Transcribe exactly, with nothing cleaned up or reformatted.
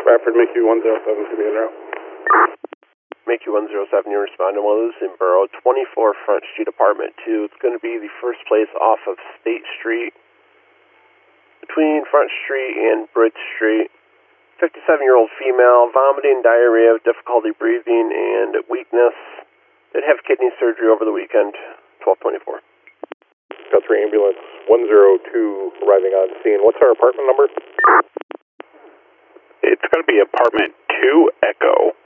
Bradford, make you one zero seven to be in route. Make you one zero seven, you're responding while this in Borough, twenty-four Front Street, Apartment two. It's going to be the first place off of State Street, between Front Street and Bridge Street. fifty-seven-year-old female, vomiting, diarrhea, difficulty breathing, and weakness. Did have kidney surgery over the weekend, twelve twenty-four. Got three ambulance, one zero two arriving on scene. What's our apartment number? It's going to be apartment two Echo.